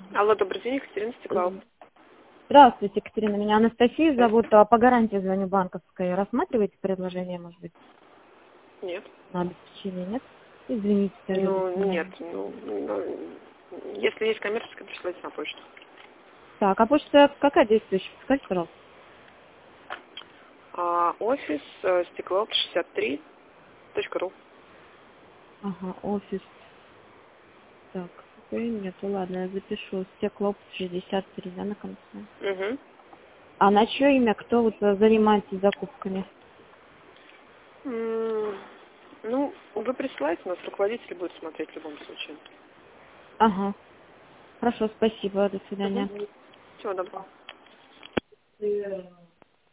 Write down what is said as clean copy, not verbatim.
Алло, добрый день, Екатерина Стеклова. Здравствуйте, Екатерина. Меня Анастасия зовут. По гарантии звоню банковской. Рассматриваете предложение, может быть, Нет. на обеспечение, нет? Извините. Нет. Если есть коммерческая, присылайте на почту. Так, а почта какая действующая? Скажите, пожалуйста. Офис стеклов63.ру. Ага, офис. Так, нету, ладно, я запишу. Стеклоп 63, да, на конце. Угу. А на чье имя, кто вот занимается закупками? Вы присылайте, у нас руководитель будет смотреть в любом случае. Ага. Хорошо, спасибо, до свидания. Всего доброго.